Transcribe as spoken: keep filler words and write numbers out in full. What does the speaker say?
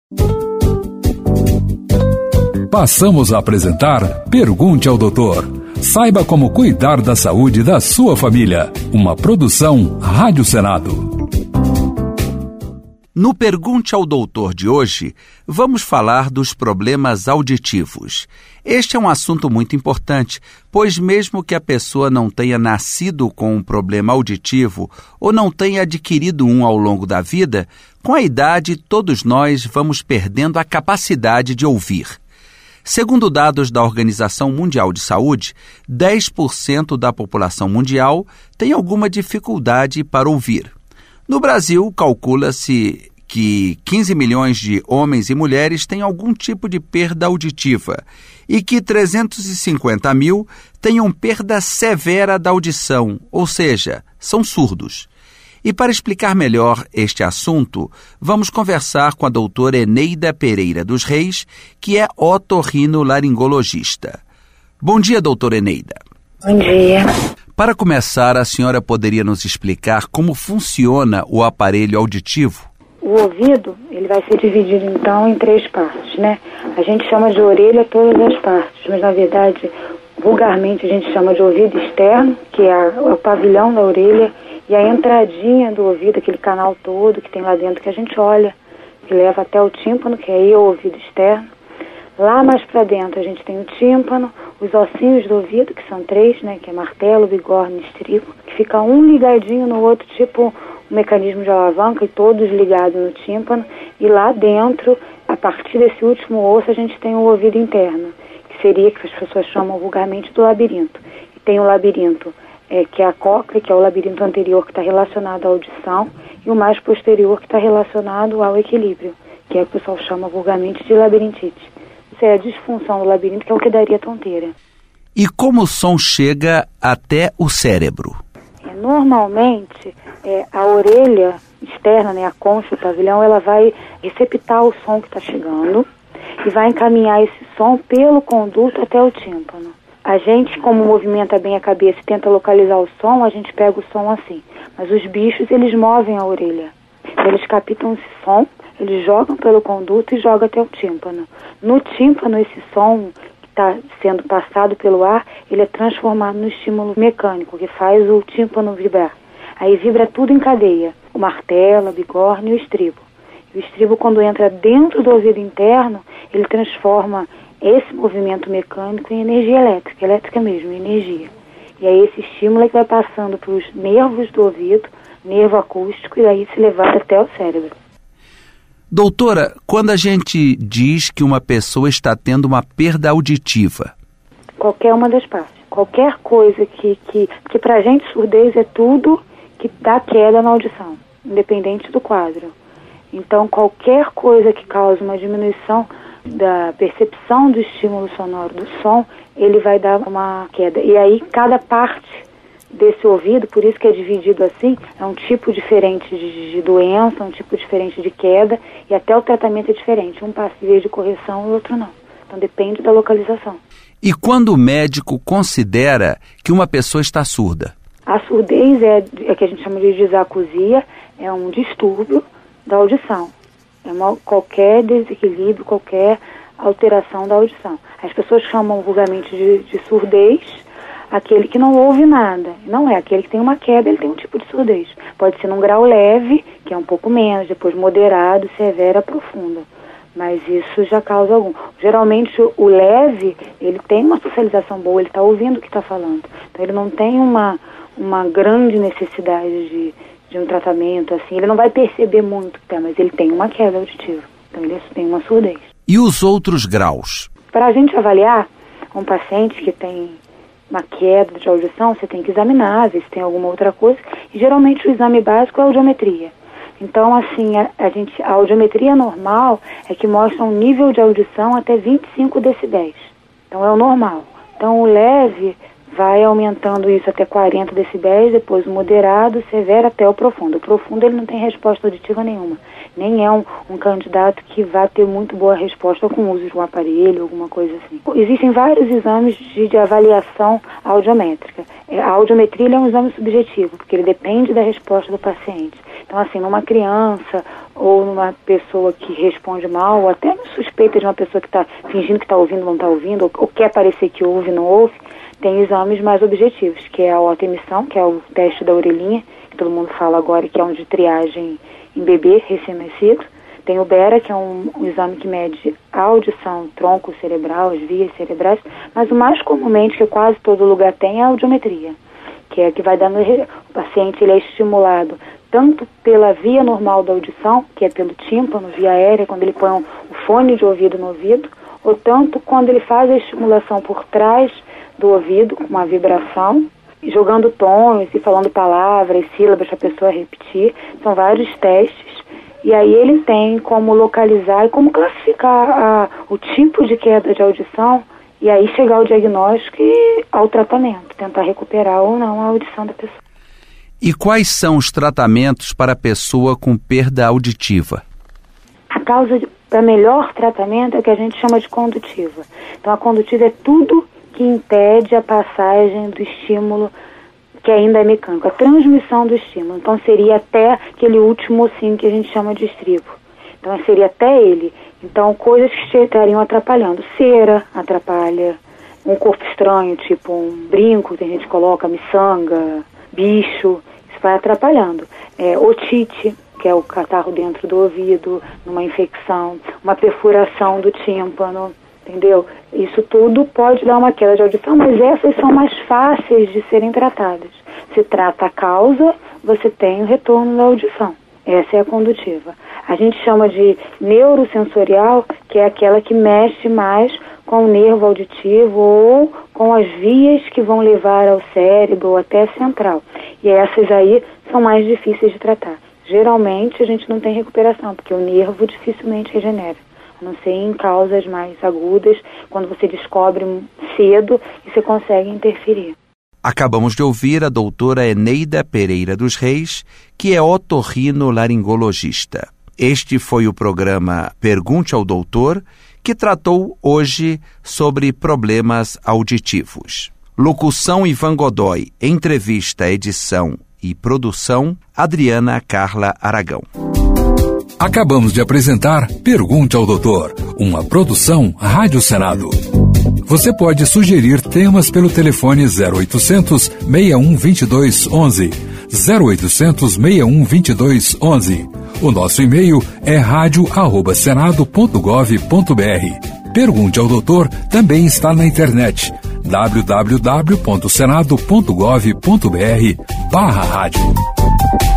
Passamos a apresentar Pergunte ao Doutor. Saiba como cuidar da saúde da sua família. Uma produção Rádio Senado. No Pergunte ao Doutor de hoje, vamos falar dos problemas auditivos. Este é um assunto muito importante, pois mesmo que a pessoa não tenha nascido com um problema auditivo ou não tenha adquirido um ao longo da vida, com a idade todos nós vamos perdendo a capacidade de ouvir. Segundo dados da Organização Mundial de Saúde, dez por cento da população mundial tem alguma dificuldade para ouvir. No Brasil, calcula-se que quinze milhões de homens e mulheres têm algum tipo de perda auditiva e que trezentos e cinquenta mil tenham perda severa da audição, ou seja, são surdos. E para explicar melhor este assunto, vamos conversar com a doutora Eneida Pereira dos Reis, que é otorrinolaringologista. Bom dia, doutora Eneida. Bom dia. Para começar, a senhora poderia nos explicar como funciona o aparelho auditivo? O ouvido, ele vai ser dividido então em três partes, né? A gente chama de orelha todas as partes, mas na verdade, vulgarmente a gente chama de ouvido externo, que é a, o pavilhão da orelha, e a entradinha do ouvido, aquele canal todo que tem lá dentro que a gente olha, que leva até o tímpano, que aí é o ouvido externo. Lá mais para dentro a gente tem o tímpano, os ossinhos do ouvido, que são três, né, que é martelo, bigorna e estribo, que fica um ligadinho no outro, tipo um mecanismo de alavanca, e todos ligados no tímpano. E lá dentro, a partir desse último osso, a gente tem o ouvido interno, que seria, que as pessoas chamam vulgarmente, do labirinto. E tem o labirinto, é, que é a cóclea, que é o labirinto anterior, que está relacionado à audição, e o mais posterior, que está relacionado ao equilíbrio, que é o que o pessoal chama vulgarmente de labirintite. Isso é a disfunção do labirinto, que é o que daria tonteira. E como o som chega até o cérebro? É, normalmente, é, a orelha externa, né, a concha, o pavilhão, ela vai receptar o som que está chegando e vai encaminhar esse som pelo conduto até o tímpano. A gente, como movimenta bem a cabeça e tenta localizar o som, a gente pega o som assim. Mas os bichos, eles movem a orelha. Eles captam esse som, eles jogam pelo conduto e jogam até o tímpano. No tímpano, esse som que está sendo passado pelo ar, ele é transformado no estímulo mecânico, que faz o tímpano vibrar. Aí vibra tudo em cadeia, o martelo, a bigorna e o estribo. E o estribo, quando entra dentro do ouvido interno, ele transforma esse movimento mecânico em energia elétrica, elétrica mesmo, energia. E aí esse estímulo é que vai passando para os nervos do ouvido, nervo acústico, e aí se levar até o cérebro. Doutora, quando a gente diz que uma pessoa está tendo uma perda auditiva? Qualquer uma das partes. Qualquer coisa que... que porque pra gente surdez é tudo que dá queda na audição, independente do quadro. Então qualquer coisa que cause uma diminuição da percepção do estímulo sonoro do som, ele vai dar uma queda. E aí cada parte desse ouvido, por isso que é dividido assim, é um tipo diferente de, de doença, um tipo diferente de queda, e até o tratamento é diferente. Um passível de correção e o outro não. Então depende da localização. E quando o médico considera que uma pessoa está surda? A surdez é, é que a gente chama de disacusia, é um distúrbio da audição. É uma, qualquer desequilíbrio, qualquer alteração da audição. As pessoas chamam vulgarmente de, de surdez aquele que não ouve nada. Não é, aquele que tem uma queda, ele tem um tipo de surdez. Pode ser num grau leve, que é um pouco menos, depois moderado, severa, profunda. Mas isso já causa algum. Geralmente o leve, ele tem uma socialização boa, ele está ouvindo o que está falando. Então ele não tem uma, uma grande necessidade de, de um tratamento, assim. Ele não vai perceber muito, mas ele tem uma queda auditiva. Então ele tem uma surdez. E os outros graus? Para a gente avaliar um paciente que tem uma queda de audição, você tem que examinar, ver se tem alguma outra coisa. E geralmente o exame básico é a audiometria. Então, assim, a, a, gente, a audiometria normal é que mostra um nível de audição até vinte e cinco decibéis. Então, é o normal. Então, o leve vai aumentando isso até quarenta decibéis, depois o moderado, severo até o profundo. O profundo, ele não tem resposta auditiva nenhuma. Nem é um, um candidato que vai ter muito boa resposta com o uso de um aparelho, alguma coisa assim. Existem vários exames de, de avaliação audiométrica. A audiometria é um exame subjetivo, porque ele depende da resposta do paciente. Então, assim, numa criança ou numa pessoa que responde mal, ou até suspeita de uma pessoa que está fingindo que está ouvindo, não está ouvindo, ou, ou quer parecer que ouve, não ouve, tem exames mais objetivos, que é a autoemissão, que é o teste da orelhinha, que todo mundo fala agora, que é um de triagem em bebê recém-nascido. Tem o Bera, que é um, um exame que mede a audição, tronco cerebral, as vias cerebrais, mas o mais comumente, que quase todo lugar tem, é a audiometria, que é que vai dando, o paciente ele é estimulado tanto pela via normal da audição, que é pelo tímpano, via aérea, quando ele põe um, o fone de ouvido no ouvido, ou tanto quando ele faz a estimulação por trás do ouvido, com uma vibração, jogando tons e falando palavras, sílabas para a pessoa repetir. São vários testes. E aí ele tem como localizar e como classificar a, o tipo de queda de audição e aí chegar ao diagnóstico e ao tratamento, tentar recuperar ou não a audição da pessoa. E quais são os tratamentos para a pessoa com perda auditiva? A causa para melhor tratamento é o que a gente chama de condutiva. Então a condutiva é tudo que impede a passagem do estímulo que ainda é mecânico, a transmissão do estímulo. Então seria até aquele último ossinho que a gente chama de estribo. Então seria até ele. Então coisas que estariam atrapalhando. Cera atrapalha, um corpo estranho, tipo um brinco, tem gente que coloca miçanga, bicho, isso vai atrapalhando. É, otite, que é o catarro dentro do ouvido, numa infecção, uma perfuração do tímpano, entendeu? Isso tudo pode dar uma queda de audição, mas essas são mais fáceis de serem tratadas. Se trata a causa, você tem o retorno da audição. Essa é a condutiva. A gente chama de neurosensorial, que é aquela que mexe mais com o nervo auditivo ou com as vias que vão levar ao cérebro ou até a central. E essas aí são mais difíceis de tratar. Geralmente a gente não tem recuperação, porque o nervo dificilmente regenera. A não ser em causas mais agudas, quando você descobre cedo e você consegue interferir. Acabamos de ouvir a doutora Eneida Pereira dos Reis, que é otorrinolaringologista. Este foi o programa Pergunte ao Doutor, que tratou hoje sobre problemas auditivos. Locução Ivan Godoy, entrevista, edição e produção Adriana Carla Aragão. Acabamos de apresentar Pergunte ao Doutor, uma produção Rádio Senado. Você pode sugerir temas pelo telefone zero oitocentos, seis um dois dois, onze, zero oitocentos, seis um dois dois, onze. O nosso e-mail é rádio arroba senado ponto gov ponto br. Pergunte ao Doutor também está na internet, w w w ponto senado ponto gov ponto br barra rádio.